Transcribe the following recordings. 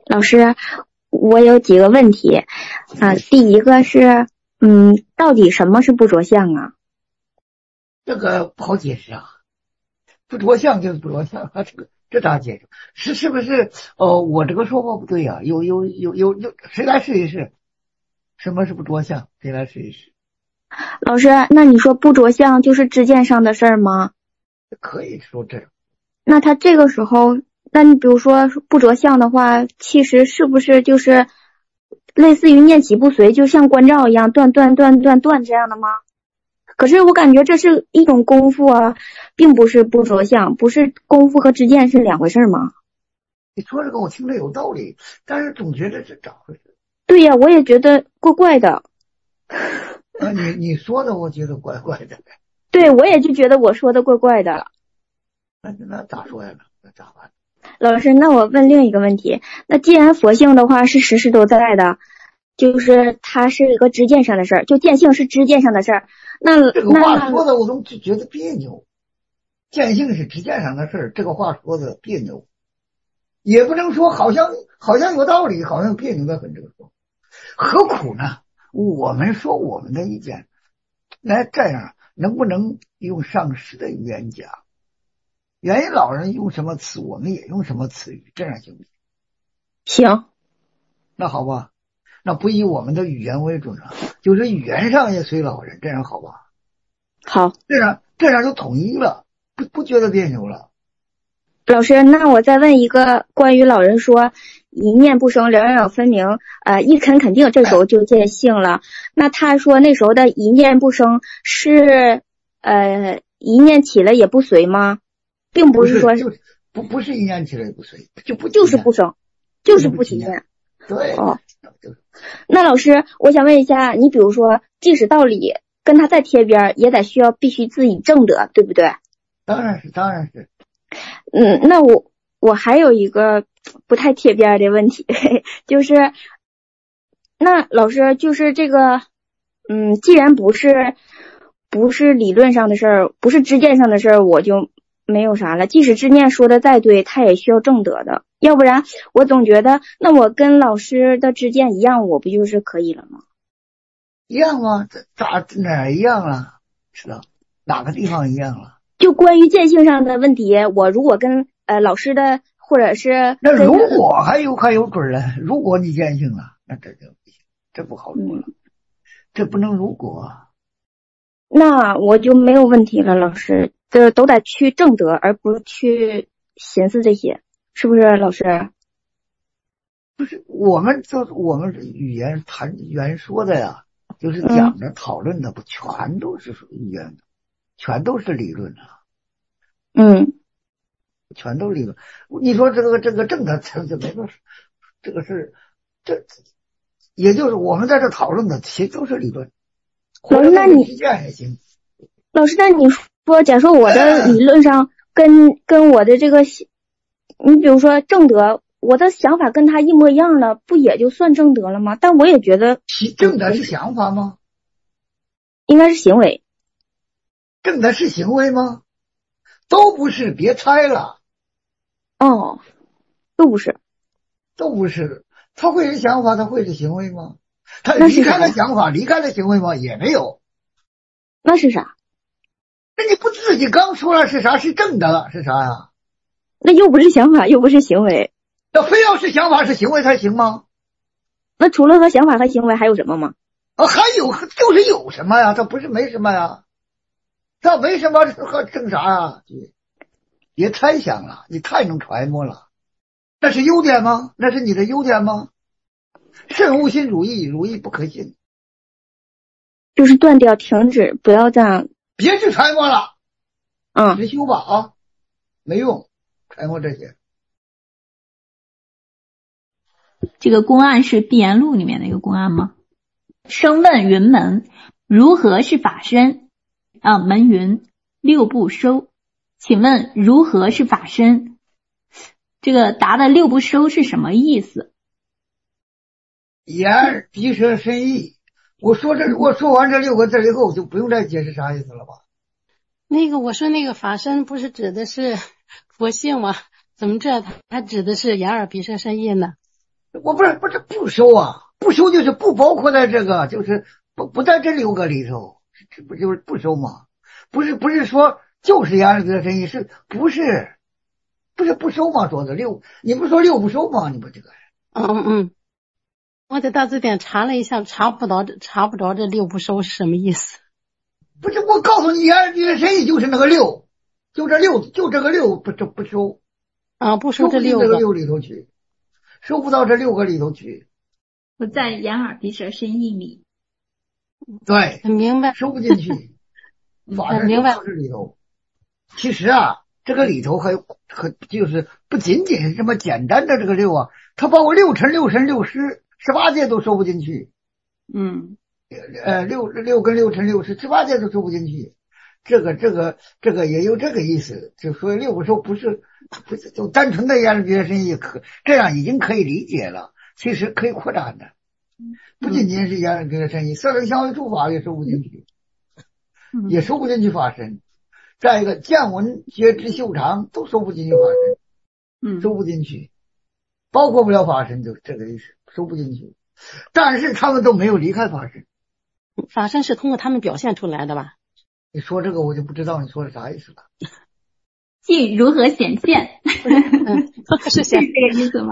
老师，我有几个问题第一个是，到底什么是不着相啊？ 这个不好解释啊，不着相就是不着相啊，这咋解释？是不是？我这个说法不对啊，有，谁来试一试？什么是不着相？谁来试一试？ 老师，那你说不着相就是知见上的事儿吗？ 可以说这种。 那他这个时候，那你比如说不着相的话，其实是不是就是类似于念起不随，就像关照一样，断这样的吗？可是我感觉这是一种功夫啊，并不是不着相，不是功夫和知见是两回事吗？ 你说这个我听着有道理，但是总觉得这咋回事？ 对呀，我也觉得怪怪的。 你说的我觉得怪怪的。 对，我也就觉得我说的怪怪的。 那咋说呀？那咋办？ 老师，那我问另一个问题，那既然佛性的话是时时都在的，就是它是一个知见上的事儿，就见性是知见上的事儿，那这个话说的我都觉得别扭。见性是知见上的事儿，这个话说的别扭，也不能说好像有道理，好像别扭的很。这个说何苦呢？我们说我们的意见，来这样能不能用上师的语言讲？原因老人用什么词，我们也用什么词语，这样行不行？ 行。 那好吧，那不以我们的语言为准啊，就是语言上也随老人，这样好吧？ 好， 这样就统一了，不觉得别扭了。 老师，那我再问一个关于老人说一念不生，两两分明，一肯定这时候就见性了。那他说那时候的一念不生是一念起了也不随吗？并不是说不是一念起来也不随， 就是不生，就是不起念。 对。 那老师，我想问一下，你比如说，即使道理跟他在贴边，也得必须自己正得，对不对？ 当然是。 那我还有一个不太贴边的问题，就是那老师就是这个，既然不是理论上的事儿，不是知见上的事儿，我就没有啥了。即使知念说的再对，他也需要正得的，要不然我总觉得那我跟老师的知见一样，我不就是可以了吗？ 一样吗？哪一样了？知道哪个地方一样了？ 就关于见性上的问题，我如果跟老师的或者是那如果还有准了，如果你见性了，那这就不行，这不好说了，这不能如果。 那我就没有问题了，老师，这都得去正德，而不是去寻思这些，是不是老师？ 不是，我们语言言说的呀，就是讲的讨论的，不全都是语言的，全都是理论啊。全都理论。你说这个正的就没说，这个是这，也就是我们在这讨论的，其实都是理论。 老师，那你也行。 老师，那你说，假说我的理论上跟我的这个，你比如说正德，我的想法跟他一模一样了，不也就算正德了吗？但我也觉得正德是想法吗？ 应该是行为。 正德是行为吗？都不是，别猜了。 哦，都不是。 他会是想法，他会是行为吗？他离开了想法，离开了行为吗？也没有。 那是啥？ 那你不自己刚说了是啥？是正德是啥呀？ 那又不是想法，又不是行为。 那非要是想法是行为才行吗？ 那除了和想法和行为还有什么吗？ 还有就是有什么呀？它不是没什么呀？它没什么和正啥呀？别猜想了，你太能揣摩了。那是优点吗？那是你的优点吗？慎勿信汝意，汝意不可信。 就是断掉，停止，不要这样。 别去揣摩了。实修吧啊，没用，揣摩这些。 这个公案是《碧岩录》里面的一个公案吗？生问云门如何是法身？门云六不收。请问如何是法身？这个答的六不收是什么意思？ 眼耳鼻舌身意。我说完这6个字以后，就不用再解释啥意思了吧？ 我说那个法身不是指的是佛性吗？怎么这他指的是眼耳鼻舌身意呢？ 我不是不收啊，不收就是不包括在这个，就是不在这6个里头，这不就是不收吗？不是说就是言而得深意，是不是不收吗？说的6，你不是说6不收吗？你不这个？ 我在大字典查了一下，查不着这6不收是什么意思。 不是，我告诉你，言而得深意就是那个6，就这个6不收啊，不收这 6个 6 里头去，收不到这6个里头去， 不在眼耳鼻舌身意里。 对， 明白， 收不进去。法身明白收不到这里头。其实啊，这个里头还就是不仅仅是这么简单的这个6啊，它包括6尘、6神、6识，18界都收不进去。 嗯 6跟6尘、6识，18界都收不进去。这个也有这个意思，就说6不收不是就单纯的言而别深意，这样已经可以理解了。其实可以扩展的，不仅仅是言而别深意，色声香味触法也收不进去，也收不进去法身。再一个见闻觉知嗅尝都收不进去法身，收不进去，包括不了法身，就这个意思，收不进去。但是他们都没有离开法身， 法身是通过他们表现出来的吧？ 你说这个我就不知道你说的啥意思了。 即如何显现？ 是这个意思吗？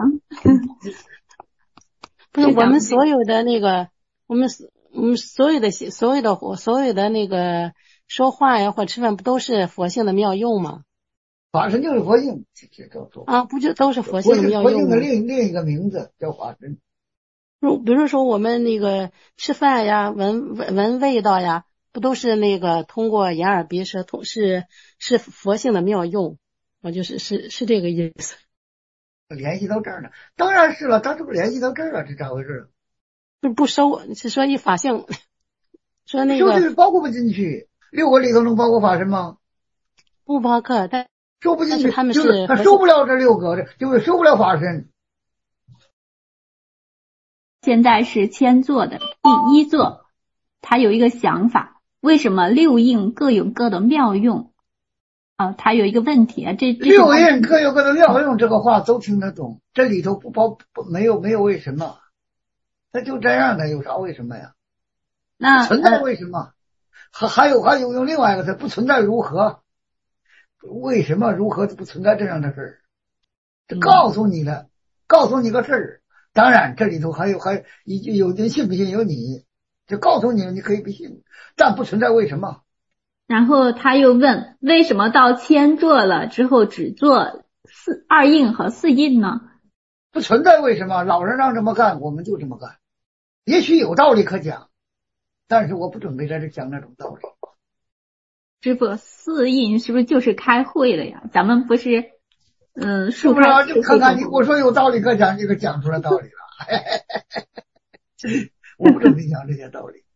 不是，我们所有的那个，我们所有的那个说话呀或吃饭不都是佛性的妙用吗？ 法身就是佛性，这叫做啊，不就都是佛性的妙用吗？ 佛性的另一个名字叫法身。 比如说我们那个吃饭呀，闻味道呀，不都是那个通过眼耳鼻舌是佛性的妙用？我就是这个意思。 联系到这儿呢，当然是了，他是不是联系到这儿了？这咋回事？ 不收，是说以法性，说那个收就是包括不进去，6个里头能包括法身吗？ 不包括，但收不进去， 他们就是他收不了这6个，就是收不了法身。 现在是千座的第1座，他有一个想法，为什么6印各有各的妙用？啊，他有一个问题啊，这 6印各有各的妙用，这个话都听得懂，这里头没有为什么，他就这样的，有啥为什么呀？ 那存在为什么？还有用另外一个，它不存在如何？为什么如何不存在这样的事儿？这告诉你了，告诉你个事儿。当然这里头还有人信不信由你，就告诉你了，你可以不信，但不存在为什么。 然后他又问，为什么到千座了之后只做2印和4印呢？ 不存在为什么，老人让这么干，我们就这么干。也许有道理可讲，但是我不准备在这讲那种道理。 师傅，4印是不是就是开会了呀？咱们不是是不是啊？就看看你，我说有道理可讲，这个讲出来道理了。我不准备讲这些道理。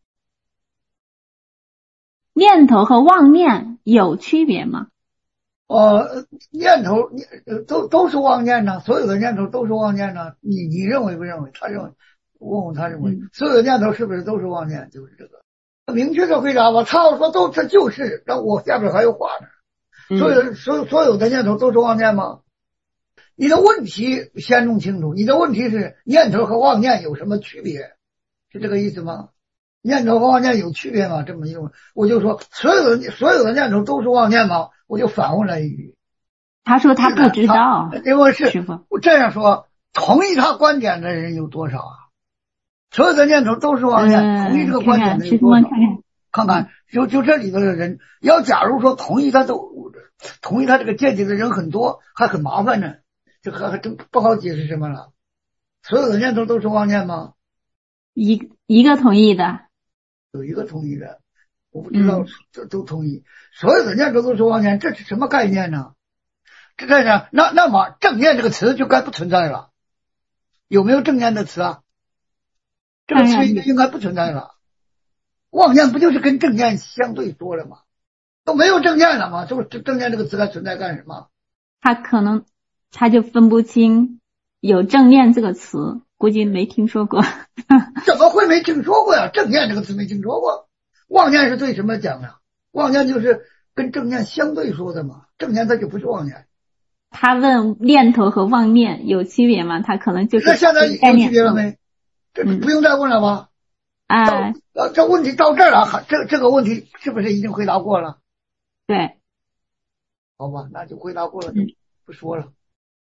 念头和妄念有区别吗？ 念头都是妄念呢，所有的念头都是妄念呢。你认为不认为？他认为，问问他认为，所有的念头是不是都是妄念？就是这个，明确的回答吧。他要说这就是，那我下边还有话呢。所有的念头都是妄念吗？你的问题先弄清楚，你的问题是念头和妄念有什么区别？是这个意思吗？念头和妄念有区别吗？这么一种，我就说所有的念头都是妄念吗？我就反问了一句。 他说他不知道。 因为是师傅， 我这样说，同意他观点的人有多少啊？所有的念头都是妄念，同意这个观点的有多少？看看，就这里头的人，要假如说同意他这个见解的人很多，还很麻烦呢，这还真不好解释什么了。所有的念头都是妄念吗？ 一个同意的， 有一个同意的，我不知道都同意。所有的念头都是妄念，这是什么概念呢？这概念，那么正念这个词就该不存在了。有没有正念的词啊？这个词应该不存在了。妄念不就是跟正念相对说了吗？都没有正念了吗？就是正念这个词还存在干什么？ 他就分不清有正念这个词，估计没听说过。 怎么会没听说过呀？正念这个词没听说过。妄念是对什么讲的？妄念就是跟正念相对说的嘛。正念它就不是妄念， 他问念头和妄念有区别吗？他可能就是那现在有概念区别了没？这不用再问了吧？ 啊， 这问题到这儿了，这个问题是不是已经回答过了？ 对， 好吧，那就回答过了，就不说了。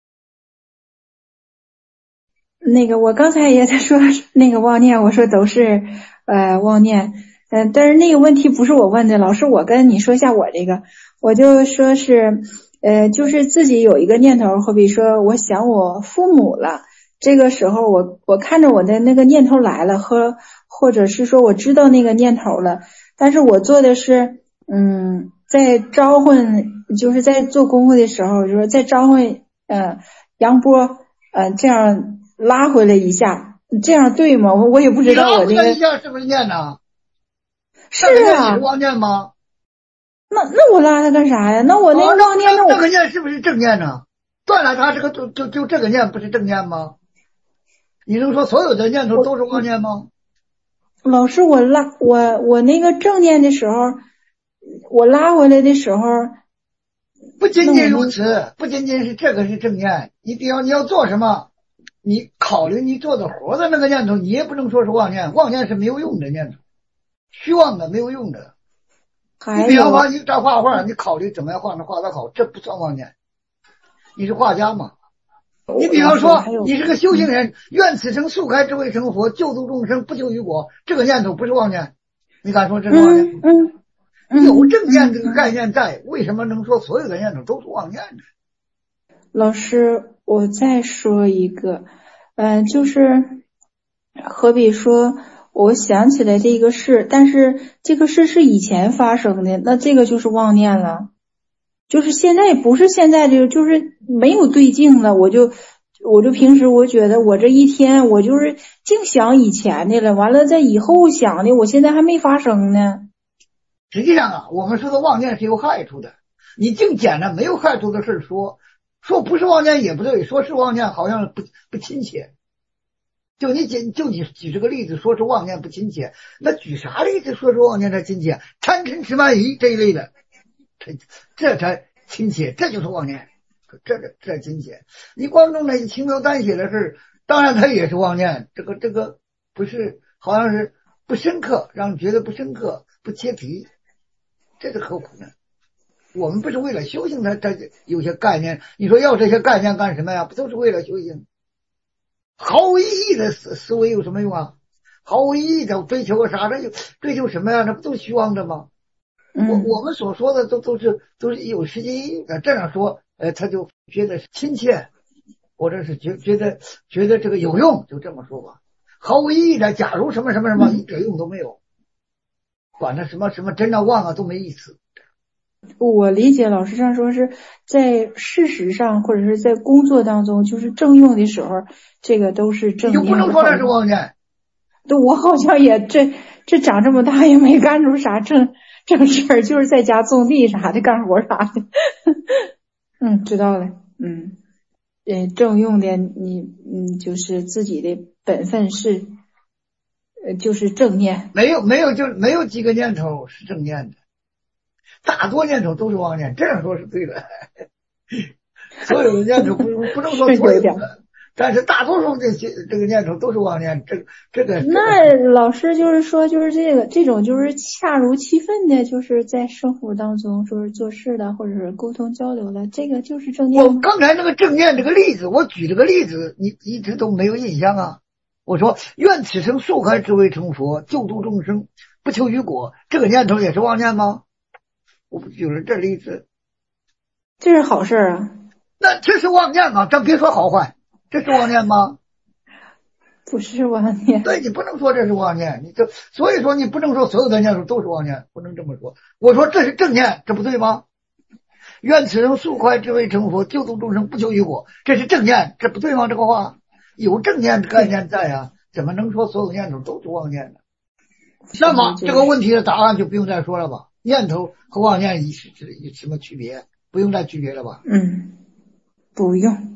那个我刚才也在说那个妄念，我说都是妄念，但是那个问题不是我问的，老师我跟你说一下我这个，我就说是就是自己有一个念头，好比说我想我父母了，这个时候我看着我的那个念头来了，或者是说我知道那个念头了，但是我做的是在召唤，就是在做功夫的时候，就是在召唤杨波这样拉回来一下，这样对吗？我也不知道我这个。 拉回来一下是不是念呢？ 是啊。 是妄念吗？ 那我拉它干啥呀？那我那个妄念， 那个念是不是正念呢？断了它这个就这个念不是正念吗？你能说所有的念头都是妄念吗？ 老师，我那个正念的时候，我拉回来的时候， 不仅仅如此，不仅仅是这个是正念。你比方你要做什么，你考虑你做的活的那个念头，你也不能说是妄念，妄念是没有用的念头，虚妄的没有用的。你比方说你在画画，你考虑怎么样画得好，这不算妄念。你是画家嘛？你比方说你是个修行人，愿此生速开智慧成佛，救度众生不求于果，这个念头不是妄念，你敢说这是妄念？有正念这个概念在，为什么能说所有的念头都是妄念呢？ 老师，我再说一个，就是好比说我想起来这个事，但是这个事是以前发生的，那这个就是妄念了。就是现在不是现在这个，就是没有对境了。我就平时我觉得我这一天我就是净想以前的了，完了在以后想的，我现在还没发生呢。 实际上啊，我们说的妄念是有害处的，你净捡着没有害处的事说不是妄念也不对，说是妄念好像不亲切。就你举这个例子说是妄念不亲切，那举啥例子说是妄念才亲切？贪嗔痴慢疑这一类的，这才亲切，这就是妄念，这亲切。你光弄那轻描淡写的事，当然它也是妄念，这个不是，好像是不深刻，让你觉得不深刻不切题，这是何苦呢？我们不是为了修行它有些概念，你说要这些概念干什么呀？不都是为了修行？毫无意义的思维有什么用啊？毫无意义的追求个啥？追求什么呀？这不都是虚妄的吗？我们所说的都是有实际意义的。这样说，他就觉得亲切，或者是觉得这个有用，就这么说吧。毫无意义的，假如什么什么什么，一点用都没有，管他什么真的妄啊都没意思。 我理解老师上说是在事实上或者是在工作当中，就是正用的时候，这个都是正念。 你就不能说那是妄念。 我好像也这长这么大也没干出啥正事儿，就是在家种地啥的，干活啥的。知道了。正用的你就是自己的本分是就是正念。 没有几个念头是正念的。大多念头都是妄念，这样说是对的。所有的念头不能说所有的，但是大多数这个念头都是妄念。这个那老师就是说，就是这种就是恰如其分的，就是在生活当中说是做事的或者是沟通交流的，这个就是正念吗？ 我刚才那个正念这个例子，我举这个例子，你一直都没有印象啊。我说愿此生速开智慧成佛，救度众生不求于果，这个念头也是妄念吗？我不举了这例子， 这是好事啊。 那这是妄念吗？咱别说好坏，这是妄念吗？ 不是妄念。 对，你不能说这是妄念，所以说你不能说所有的念头都是妄念，不能这么说。我说这是正念，这不对吗？愿此生速快智慧成佛，救度众生不求于果，这是正念，这不对吗？这个话有正念的概念在啊，怎么能说所有念头都是妄念呢？那么这个问题的答案就不用再说了吧？念头和妄念有什么区别？不用再区别了吧？ 不用。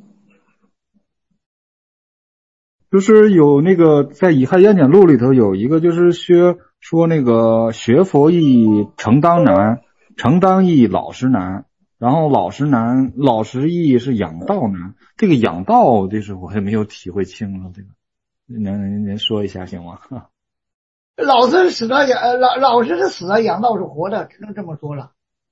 就是有那个在《以亥演讲录》里头有一个，就是说那个学佛易成当难，成当易老实难。 然后老实难，老实易是养道难。这个养道就是我也没有体会清楚，这个您说一下行吗？ 老实是死的，老实是死的，养道是活的，只能这么说了。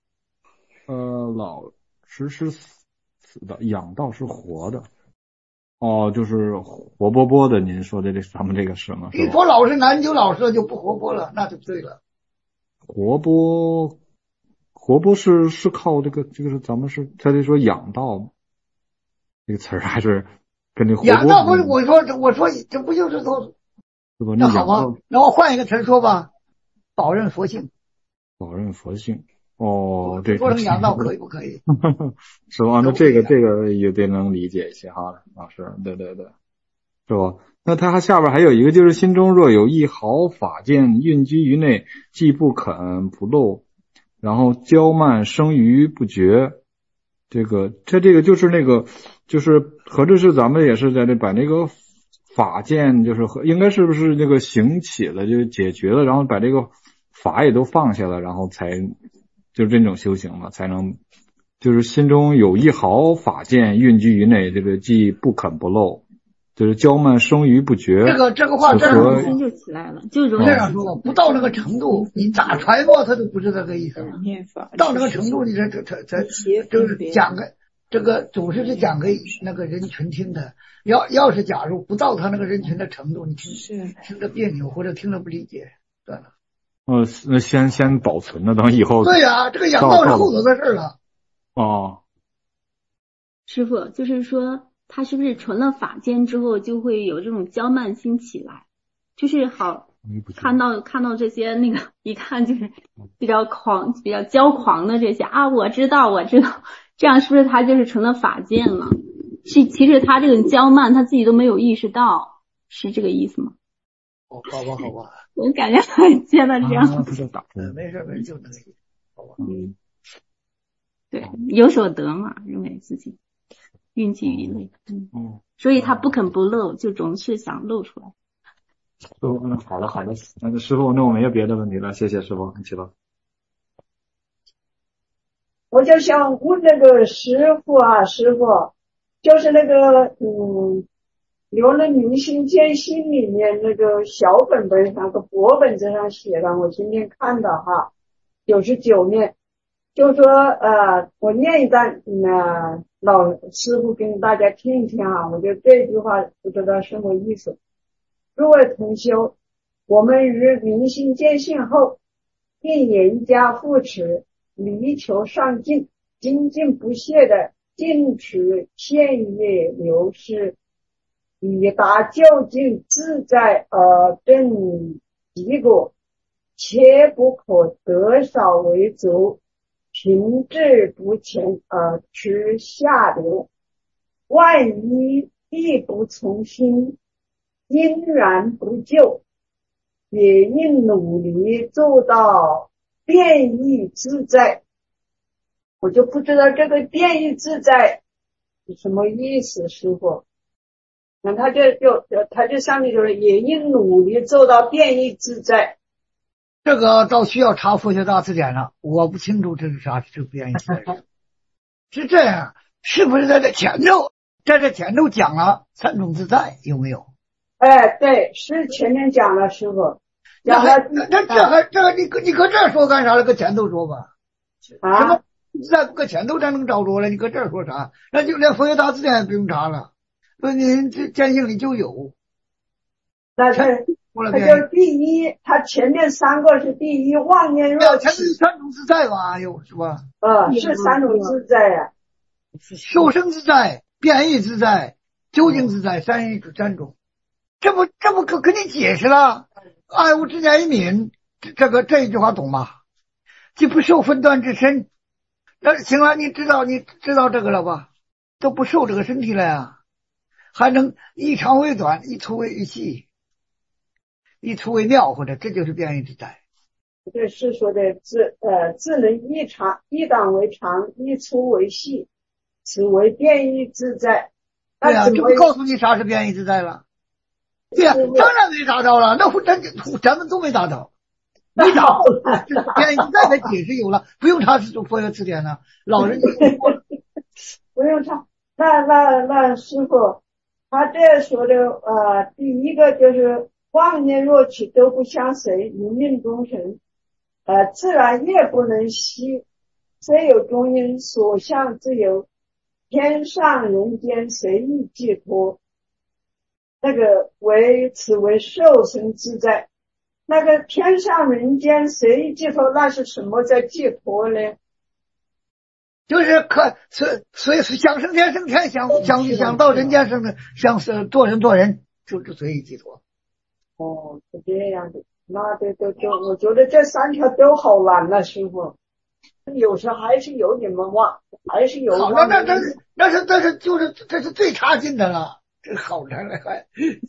老实是死的，养道是活的。哦，就是活泼泼的，您说的咱们这个是吗？ 你说老实难，你就老实了，就不活泼了，那就对了。 活泼是靠这个是咱们是他得说养道吗？这个词儿还是跟这活泼。 养道不是我说这不就是说？那好吧，那我换一个词说吧，保任佛性。 保任佛性。哦，对， 说成养道可以不可以？ 是吧？那这个也得能理解一些哈，老师，对，是吧？那他下边还有一个就是心中若有一毫法见蕴居于内，既不肯不漏，然后骄慢生于不绝。这个就是那个就是合着是咱们也是在这把那个法见就是应该是不是那个行起了就解决了，然后把这个法也都放下了，然后才就是这种修行嘛，才能就是心中有一毫法见蕴居于内，这个既不肯不漏，就是骄慢生于不绝。 这个话这样心就起来了，就容易这样说，不到那个程度，你咋揣摩他都不是这个意思。到那个程度，你这就是讲个这个总是讲给那个人群听的。要是假如不到他那个人群的程度，你听着别扭或者听着不理解，算了。 那先保存了，等以后。 对呀，这个养道是后头的事了。 哦， 师傅就是说，他是不是存了法见之后，就会有这种骄慢心起来？就是好看到这些那个一看就是比较骄狂的这些啊，我知道，这样是不是他就是成了法见了？其实他这个骄慢他自己都没有意识到，是这个意思吗？ 好吧， 我感觉很见到这样。 没事，就那个意思，好吧。 对，有所得嘛，认为自己运气于内，所以他不肯不露，就总是想露出来。 好的，那师傅，那我没有别的问题了，谢谢师傅，你起吧。 我就想问那个师傅，就是那个留了明心见性里面那个小本本上和薄本子上写的，我今天看到哈，99面，就说我念一段老师傅跟大家听一听啊，我觉得这句话不知道什么意思。诸位同修，我们于明心见性后，并严加护持，力求上进，精进不懈的进取片叶流失，以达究竟自在而证结果，切不可得少为足，停滞不前而趋下流。万一力不从心，因然不救，也应努力做到变异自在。我就不知道这个变异自在是什么意思，师傅。那他就上面就是也应努力做到变异自在。 这个倒需要查佛学大词典了，我不清楚这是啥，这变异自在是这样，是不是在这前头讲了三种自在，有没有？ 哎，对，是前面讲了，师傅讲了。 这你搁这说干啥了？搁前头说吧。 啊？ 什么在搁前头才能找着了？你搁这说啥？那就连佛学大词典也不用查了，说你这见性里就有。 那他就第一，他前面3个是第一，妄念若起。 前面是3种自在吧？是吧？ 是3种自在呀。 受生自在、变异自在、究竟自在三种。这不可跟你解释了？爱无之念一泯，这一句话懂吗？既不受分段之身，那行了，你知道这个了吧？都不受这个身体了呀，还能一长为短，一粗为细，一粗为妙，或者这就是变异自在。 这是说的自能一短为长，一粗为细，此为变异自在。 对呀，这不告诉你啥是变异自在了？对呀，当然没达到了，那咱们都没达到。 你找变异自在的解释有了，不用查佛学词典呢，老人家不用查。那师傅，他这说的第一个就是妄念若起都不相随，一命终身，自然业不能息，虽有中因，所向自由，天上人间随意寄托。那个此为受生自在。那个天上人间随意寄托，那是什么在寄托呢？ 就是随想升天升天，想到人间升的，想做人做人，就随意寄托。 哦，是这样的。那我觉得这三条都好难了，师傅。有时还是有点忘，还是有。 好了，这是最差劲的了，这好着了还。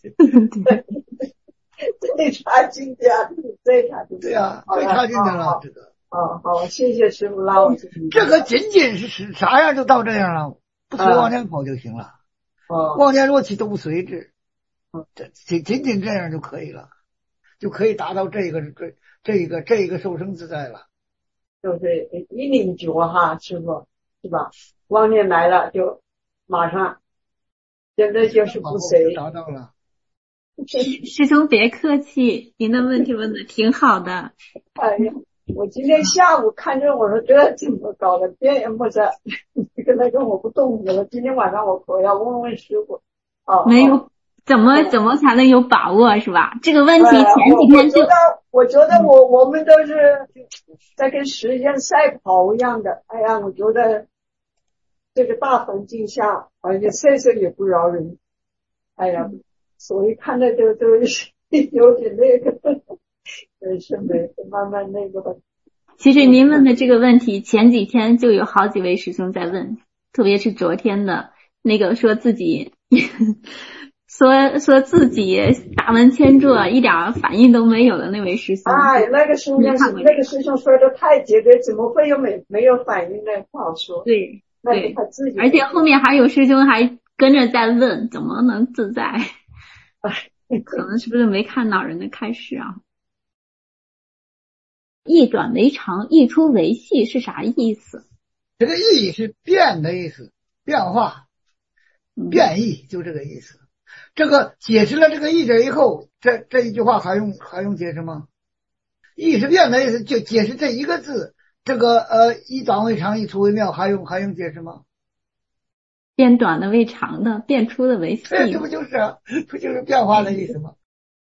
最差劲的，最差劲的。 对呀，最差劲的了，这个。 好，谢谢师傅拉我。 这个仅仅是啥样就到这样了，不随妄念跑就行了。妄念若起都不随之。这仅仅这样就可以了，就可以达到这个受生自在了。 就是一领觉哈，师傅是吧？妄念来了就马上，真的就是不随。 达到了。 师兄别客气，您的问题问的挺好的。 哎呀，我今天下午看着我说这怎么搞的，变也不在，那个我不动了。今天晚上我要问问师傅。 没有。怎么才能有把握是吧？这个问题前几天就我觉得我们都是在跟时间赛跑一样的。哎呀，我觉得这个大环境下，而且岁数也不饶人。哎呀，所以看着就有点那个，是慢慢那个吧。 其实您问的这个问题，前几天就有好几位师兄在问，特别是昨天的那个说自己。说自己大闻千座一点反应都没有的那位师兄， 那个师兄说的太绝对，怎么会有没有反应呢？不好说。 对， 他自己。 而且后面还有师兄还跟着在问，怎么能自在？可能是不是没看老人的开示啊？一转为长，一出为细是啥意思？ 这个意是变的意思，变化，变异，就这个意思。这个解释了这个意者以后，这一句话还用解释吗？意是变的意思，就解释这一个字，这个一短为长，一粗为妙，还用解释吗？ 变短的为长的，变粗的为细。 这不就是变化的意思吗？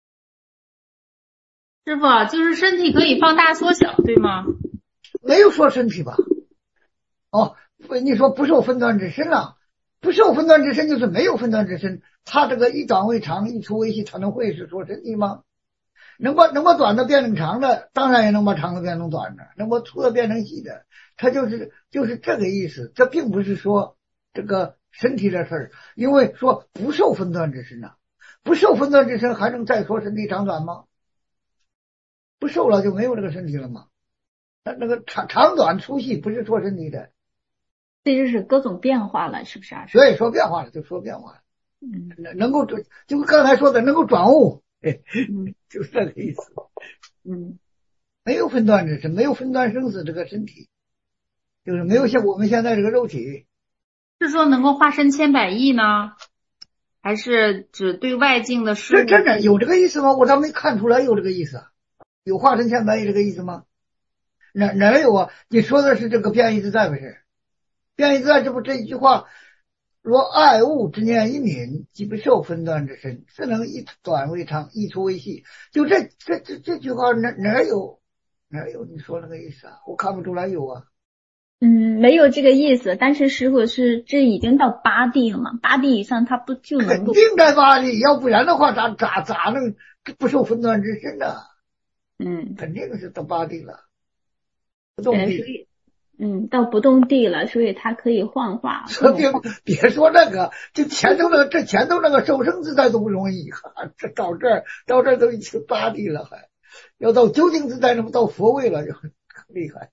师傅，就是身体可以放大缩小，对吗？ 没有说身体吧？你说不受分段之身了。不受分段之身就是没有分段之身，他这个一短为长，一粗为细，他能会是说身体吗？能把短的变成长的，当然也能把长的变成短的，能把粗的变成细的，他就是这个意思。这并不是说这个身体的事儿，因为说不受分段之身不受分段之身还能再说身体长短吗？不受了就没有这个身体了吗？那个长短粗细不是说身体的。 这就是各种变化了，是不是啊？ 所以说变化了就说变化了，能够就刚才说的能够转物，就是这个意思。没有分段之身，没有分段生死这个身体，就是没有像我们现在这个肉体。 是说能够化身千百亿呢，还是指对外境的事物？ 这真的有这个意思吗？我倒没看出来有这个意思。有化身千百亿这个意思吗？哪有啊？你说的是这个变异自在不是？变异自在，这一句话，若爱物之念一泯，即不受分段之身，自能一短为长，一粗为细。就这句话哪有你说那个意思啊？我看不出来有啊。 没有这个意思，但是师傅是这已经到8地了嘛？8地以上他不就能够？ 肯定在8地，要不然的话咋能不受分段之身呢？肯定是到8地了，不动地。 到不动地了，所以它可以幻化。 别说那个，就前头那个受生自在都不容易，这到这儿都已经8地了，还要到究竟自在，那么到佛位了就很厉害。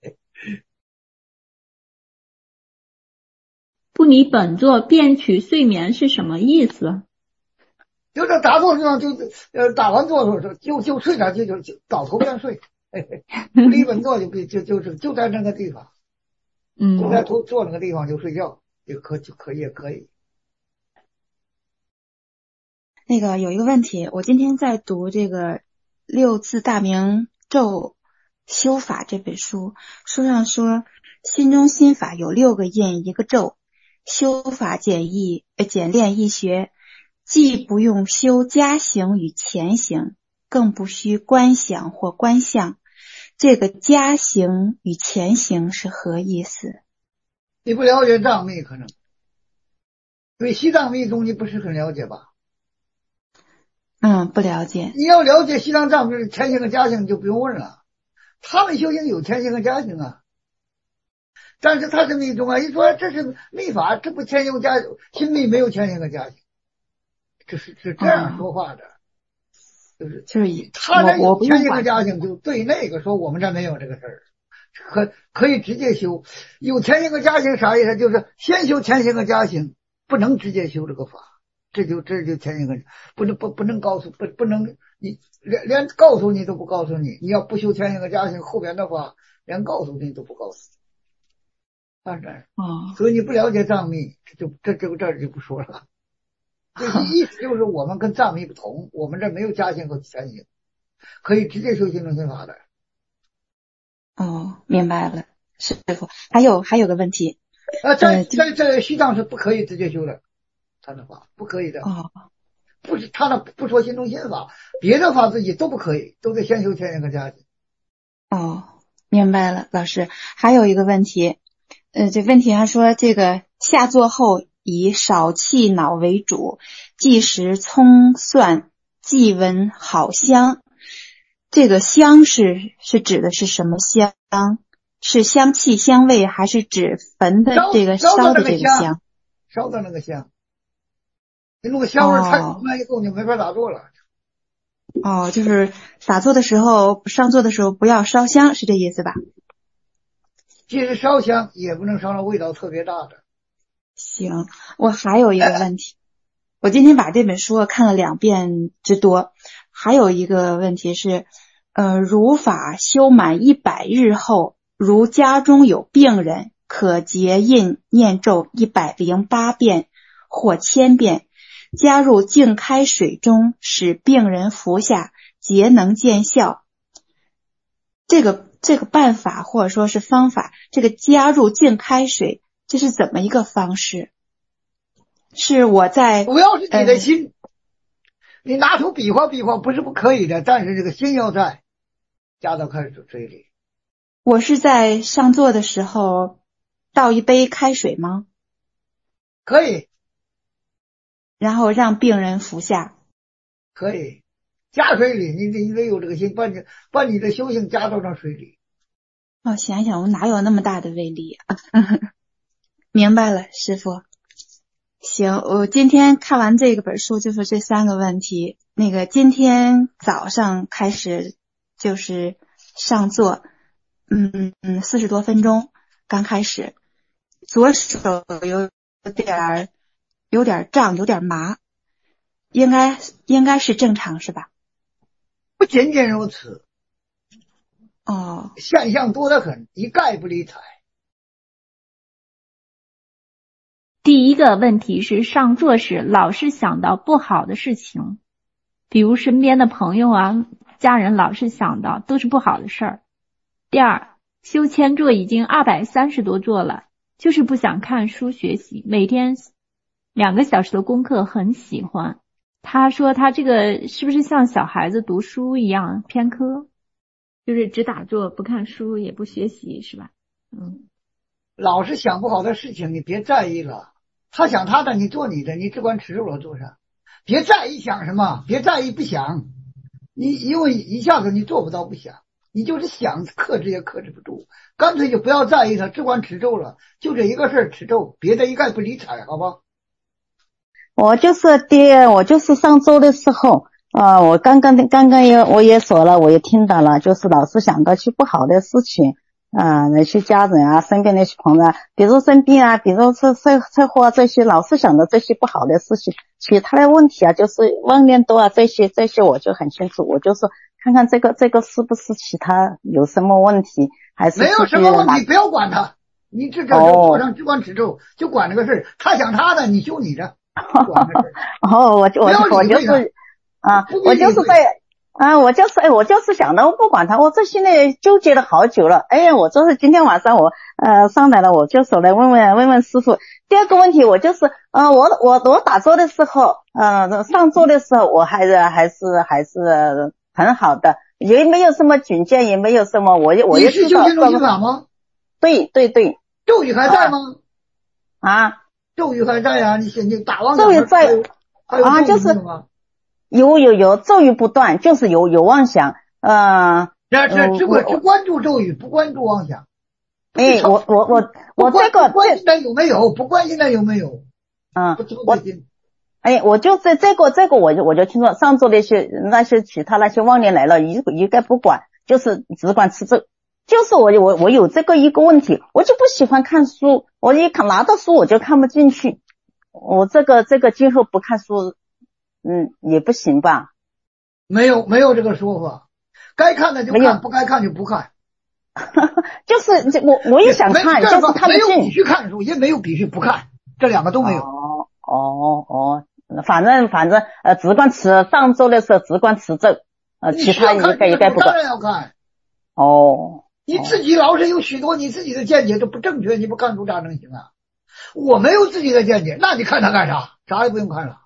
不离本座便取睡眠是什么意思？ 就这打坐上就打完坐就睡着就倒头便睡， 离本座就在那个地方，就在坐那个地方就睡觉，也可以。 那个有一个问题，我今天在读这个六字大明咒修法这本书，书上说心中心法有6个印1个咒，修法简练易学，既不用修加行与前行，更不需观想或观相。这个加行与前行是何意思？ 你不了解藏密，可能对西藏密宗你不是很了解吧？ 不了解。 你要了解西藏藏密前行和加行就不用问了，他们修行有前行和加行啊。但是他是密宗啊，一说这是密法，这不前行加行，新密没有前行和加行，这是这样说话的。就是他这有前行和加行，就对那个说我们这没有这个事儿，可以直接修。有前行和加行啥意思？就是先修前行和加行，不能直接修这个法，这就前行和不能告诉不能你连告诉你都不告诉你，你要不修前行和加行，后边的话连告诉你都不告诉你。当然，所以你不了解藏密，这就不说了。这意思就是我们跟藏密不同，我们这没有加行和前行，可以直接修心中心法的。 明白了，师傅。还有个问题， 在西藏是不可以直接修的，他的法不可以的。不是他那不说心中心法，别的法自己都不可以，都得先修前行和加行。 明白了，老师。还有一个问题，这问题还说这个下座后以少气恼为主，忌食葱蒜，忌闻好香。这个香是指的是什么香？是香气香味，还是指焚的这个烧的这个香？ 烧的那个香。你那个香味太浓了以后，你没法打坐了。 就是打坐的时候，上座的时候不要烧香，是这意思吧？ 即使烧香，也不能烧到味道特别大的。 行，我还有一个问题，我今天把这本书看了2遍之多。还有一个问题是，如法修满100日后，如家中有病人，可结印念咒108遍或1000遍，加入净开水中，使病人服下，皆能见效。这个办法或者说是方法，这个加入净开水，这是怎么一个方式？是我在主要是你的心，你拿出比划不是不可以的，但是这个心要在，加到开水里。 我是在上座的时候倒一杯开水吗？ 可以。 然后让病人服下。 可以，加水里，你得有这个心，把你的修行加到那水里。 想想我哪有那么大的威力啊？明白了，师父。行，我今天看完这本书就是这3个问题。那个今天早上开始就是上座，40多分钟刚开始，左手有点胀，有点麻，应该是正常是吧？ 不仅仅如此。现象多得很，一概不理睬。 第一个问题是上座时老是想到不好的事情，比如身边的朋友啊、家人老是想到都是不好的事儿。第二，修千座已经230多座了，就是不想看书学习，每天2个小时的功课很喜欢。他说他这个是不是像小孩子读书一样偏科？就是只打坐不看书也不学习是吧？ 老是想不好的事情你别在意了，他想他的，你做你的，你只管持住了做啥，别在意想什么，别在意不想，你因为一下子你做不到不想，你就是想克制也克制不住，干脆就不要在意它，只管持咒了，就这一个事儿持咒，别的一概不理睬，好吧？ 我就是上周的时候我刚刚我也说了，我也听到了，就是老是想到去不好的事情那些家人啊，身边那些朋友啊，比如生病啊，比如是车祸这些，老是想到这些不好的事情。其他的问题啊，就是妄念多啊，这些我就很清楚。我就是看看这个是不是其他有什么问题，还是没有什么问题，不要管他，你至少就做上只管持咒，就管这个事儿。他想他的，你修你的，管这事儿。 我就是啊，我就是想的，我不管他，我这现在纠结了好久了。哎呀，我就是今天晚上我上来了，我就手来问问师傅。第二个问题，我就是我打坐的时候，上座的时候，我还是很好的，也没有什么警戒，也没有什么，我也是修心中心法吗？ 对， 咒语还在吗？ 咒语还在啊，你打妄咒语在啊， 就是有咒语不断，就是有妄想， 只关注咒语，不关注妄想。 哎，我这个关心他有没有，不关心他有没有。 我就这个我就听说上座那些其他那些妄念来了，一概不管，就是只管吃咒。就是我有这个一个问题，我就不喜欢看书，我拿到书我就看不进去。我这个今后不看书，也不行吧？ 没有这个说法，该看的就看，不该看就不看。 就是我也想看，就是看不进。 没有必须看书，也没有必须不看，这两个都没有。 反正只管吃，上周的时候只管吃咒，其他一概不管。 当然要看。你自己老是有许多你自己的见解，这不正确，你不看出咋能行啊？我没有自己的见解，那你看他干啥？啥也不用看了。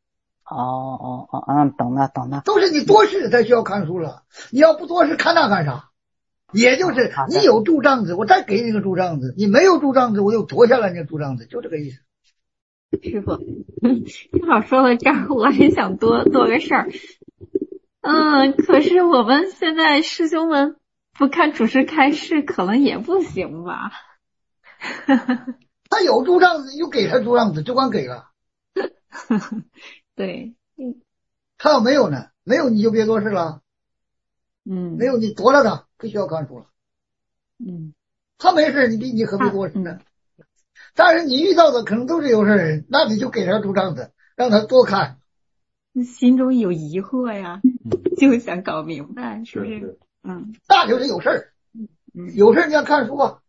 懂了。 都是你多事才需要看书了，你要不多事看那干啥？也就是你有柱杖子，我再给你个柱杖子；你没有柱杖子，我又夺下来那柱杖子，就这个意思。 师傅，正好说到这儿，我还想多个事儿。可是我们现在师兄们不看主持开示，可能也不行吧？ 他有柱杖子，你就给他柱杖子，就管给了。 对， 他要没有呢？没有你就别多事了。没有你夺了他，不需要看书了。他没事，你何必多事呢？但是你遇到的可能都是有事人，那你就给他柱杖子，让他多看。 心中有疑惑呀，就想搞明白，是不是？ 那就是有事儿。有事儿你要看书啊。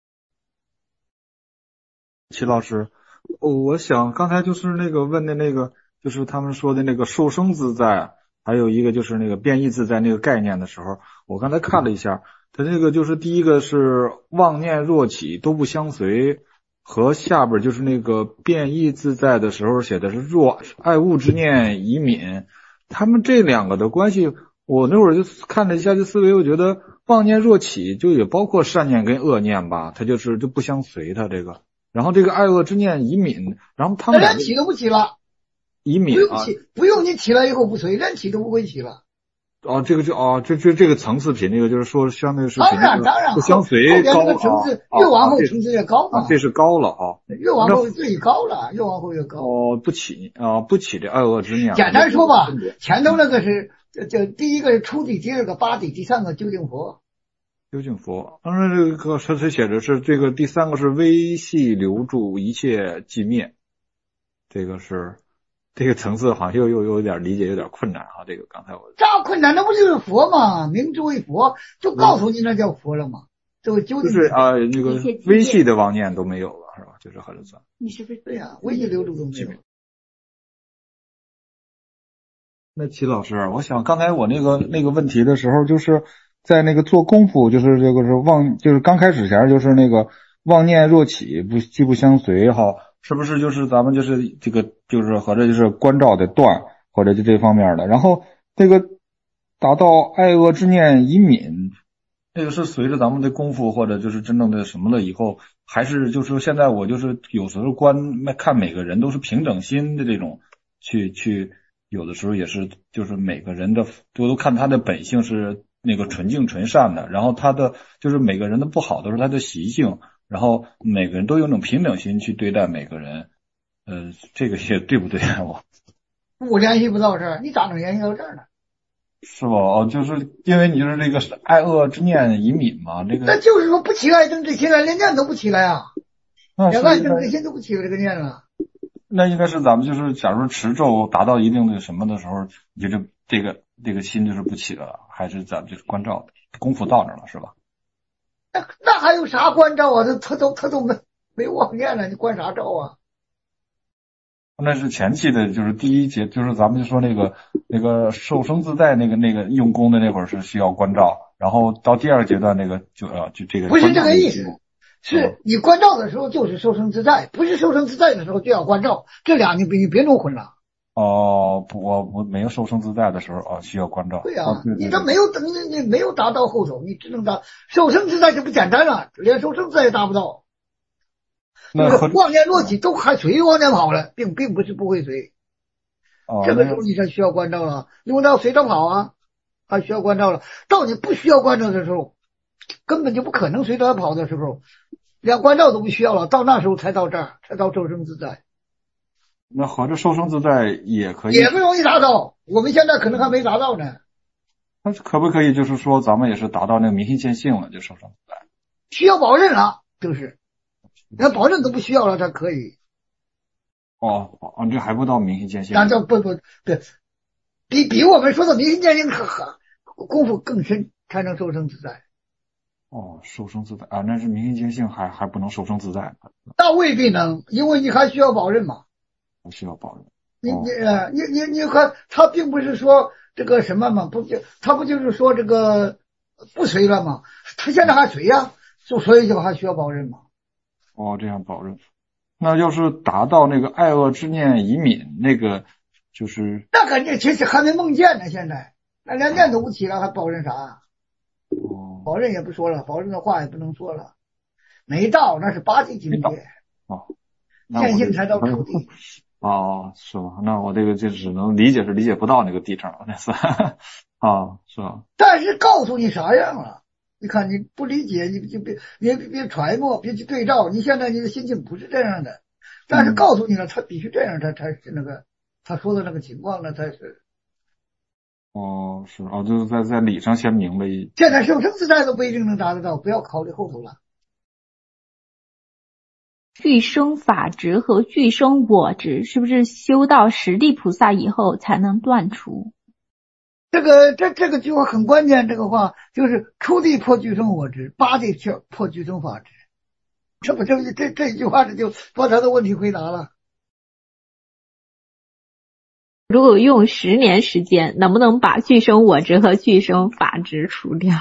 齐老师，我想刚才就是那个问的那个，就是他们说的那个受生自在，还有一个就是那个变异自在那个概念的时候，我刚才看了一下，他这个就是第一个是妄念若起都不相随，和下边就是那个变异自在的时候写的是若爱物之念已泯，他们这两个的关系，我那会儿就看了一下这思维，我觉得妄念若起就也包括善念跟恶念吧，它就不相随它这个。然后这个爱恶之念已泯，然后他们连起都不起了， 已泯不用你起来以后不随，连起都不会起了。 这个层次比那个就是说相对是当然不相随高， 这个层次越往后层次越高嘛， 这是高了越往后最高了，越往后越高。 不起这爱恶之念。 简单说吧，前头那个是第一个是初地，第二个八地，第三个究竟佛。 究竟佛，当然这个他写的是这个第三个是微细留住一切寂灭，这个层次好像又有点理解有点困难啊。这个刚才我这困难，那不就是佛吗？名之为佛，就告诉你那叫佛了吗？这个究竟就是那个微细的妄念都没有了，是吧？就是很算。 你是不是对呀？微细留住都没有。 那齐老师，我想刚才我那个问题的时候，就是在那个做功夫，就是这个就是刚开始前就是那个妄念若起既不相随哈，是不是就是咱们就是这个就是或者就是关照得断，或者就这方面的，然后这个达到爱恶之念已泯，这个是随着咱们的功夫或者就是真正的什么了以后，还是就是说现在我就是有时候看每个人都是平等心的这种去有的时候也是就是每个人的都看他的本性是那个纯净纯善的，然后他的就是每个人的不好都是他的习性，然后每个人都有种平等心去对待每个人，这个也对不对啊？ 我联系不到这儿，你咋能联系到这儿呢？ 是吧？就是因为你就是这个爱恶之念已泯嘛，这个那就是说不起来正之心了，连念都不起来啊，连爱正之心都不起来这个念了。那应该是咱们就是假如持咒达到一定的什么的时候，你就这个这个心就是不起来了，还是咱就是关照功夫到那了是吧？ 那还有啥关照啊？他都没妄念了，你关啥照啊？ 那是前期的，就是第一节，就是咱们就说那个受生自在那个用功的那会儿是需要关照，然后到第二阶段那个就这个不是这个意思，是你关照的时候就是受生自在，不是受生自在的时候就要关照，这俩你别弄混了。 哦，我没有受生自在的时候需要关照。 对呀，你这没有你没有达到后头，你只能达受生自在就不简单了，连受生自在也达不到。妄念落起都还随妄念跑了，并不是不会随。这个时候你才需要关照了，用到随着跑啊，还需要关照了。到你不需要关照的时候，根本就不可能随着他跑的时候，连关照都不需要了。到那时候才到这儿，才到受生自在。 那合着受生自在也可以， 也不容易达到。我们现在可能还没达到呢。 那可不可以就是说咱们也是达到那个明心见性了，就受生自在？ 需要保证了，就是。连保证都不需要了，才可以。 这还不到明心见性。 那这不对，比我们说的明心见性功夫更深，才能受生自在。 受生自在啊，那是明心见性还不能受生自在。 那未必能，因为你还需要保证嘛。 不需要保证。 你看，他并不是说这个什么嘛，他不就是说这个不随了吗？他现在还随呀，所以就还需要保证嘛。 这样保证，那要是达到那个爱恶之念已泯，那个就是那肯定其实还没梦见呢，现在那连念都不起了，还保证啥？保证也不说了，保证的话也不能说了，没到，那是八级境界。见性才到土地。 是吧？那我这个就只能理解是理解不到那个地方了，那是是吧？ 但是告诉你啥样了。你看，你不理解，你就别揣摩，别去对照。你现在你的心情不是这样的，但是告诉你了，他必须这样，才是那个他说的那个情况呢，才是。 就是在理上先明白现在受生自在都不一定能达得到，不要考虑后头了。 具生法执和具生我执，是不是修到十地菩萨以后才能断除？ 这个句话很关键，这个话就是初地破具生我执，八地破具生法执。这一句话这就把他的问题回答了。 如果用10年时间，能不能把具生我执和具生法执除掉？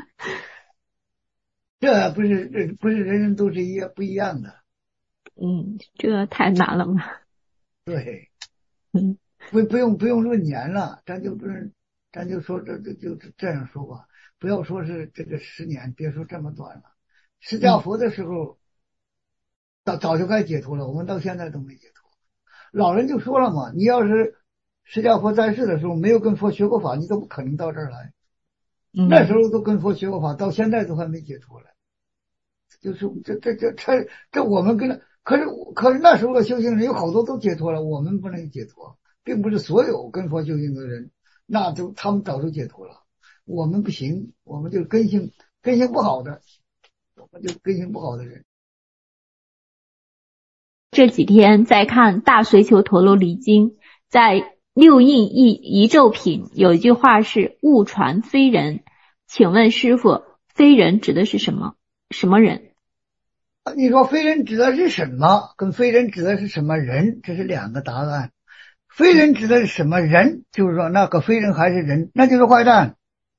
这不是人人都是不一样的。 这太难了嘛。 对。不用论年了，咱就说就这样说吧，不要说是这个10年，别说这么短了。释迦佛的时候，早就该解脱了，我们到现在都没解脱。老人就说了嘛，你要是释迦佛在世的时候没有跟佛学过法，你都不可能到这儿来。那时候都跟佛学过法，到现在都还没解脱来。就是这我们跟可是那时候的修行人有好多都解脱了，我们不能解脱，并不是所有跟佛修行的人。那就他们早就解脱了，我们不行，我们就根性不好的，我们就根性不好的人。 这几天在看《大随求陀罗尼经》，在六印一咒品有一句话是误传非人，请问师父，非人指的是什么人？ 你说非人指的是什么，跟非人指的是什么人，这是两个答案。非人指的是什么人，就是说那个非人还是人，那就是坏蛋，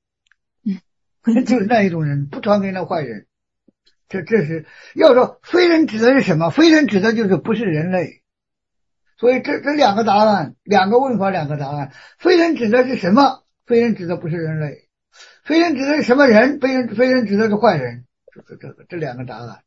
就是那一种人，不传给那坏人。这是要说非人指的是什么，非人指的就是不是人类。所以这两个答案，两个问法，两个答案。非人指的是什么？非人指的不是人类。非人指的是什么人？非人指的是坏人。这两个答案。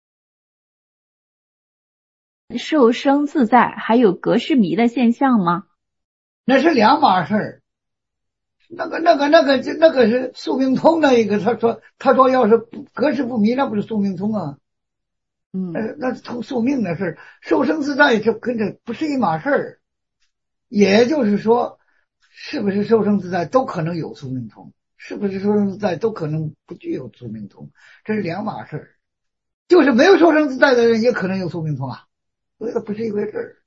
受生自在还有格式迷的现象吗？ 那是两码事儿。那个是宿命通那一个，他说要是格式不迷，那不是宿命通啊。那是通宿命的事儿。受生自在就跟这不是一码事儿。也就是说，是不是受生自在都可能有宿命通，是不是受生自在都可能不具有宿命通，这是两码事儿。就是没有受生自在的人也可能有宿命通啊。所以它不是一回事儿。